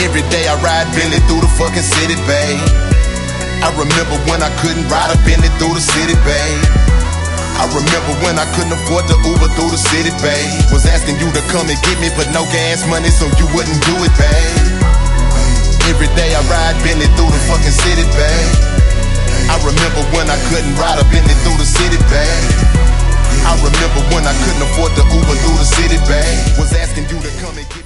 Every day I ride Bentley through the fucking city, babe. I remember when I couldn't ride a Bentley through the city, babe. I remember when I couldn't afford to Uber through the city, babe. Was asking you to come and get me, but no gas money, so you wouldn't do it, babe. Every day I ride Bentley through the fucking city, babe. I remember when I couldn't ride a Bentley through the city, babe. I remember when I couldn't afford to Uber through the city, babe. Was asking you to come and get me.